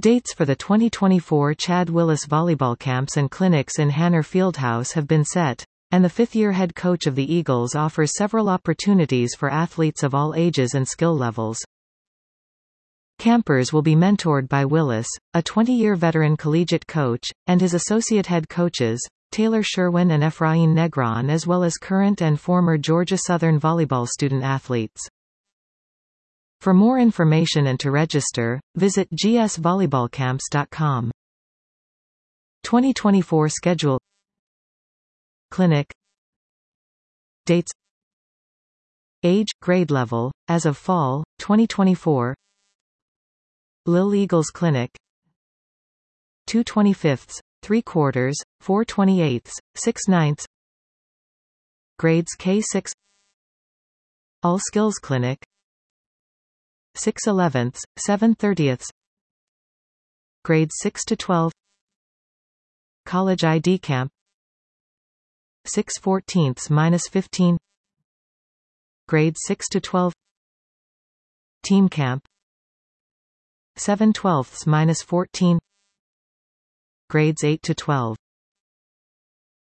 Dates for the 2024 Chad Willis volleyball camps and clinics in Hanner Fieldhouse have been set, and the fifth-year head coach of the Eagles offers several opportunities for athletes of all ages and skill levels. Campers will be mentored by Willis, a 20-year veteran collegiate coach, and his associate head coaches, Taylor Sherwin and Efrain Negron, as well as current and former Georgia Southern volleyball student-athletes. For more information and to register, visit gsvolleyballcamps.com. 2024 schedule. Clinic. Dates. Age, grade level, as of fall, 2024. Lil Eagles Clinic. 2/25, 3/4, 4/28, 6/9. Grades K6. All Skills Clinic. 6/11, 7/30. Grades 6 to 12. College ID Camp. 6/14-15. Grades 6 to 12. Team Camp. 7/12-14. Grades 8 to 12.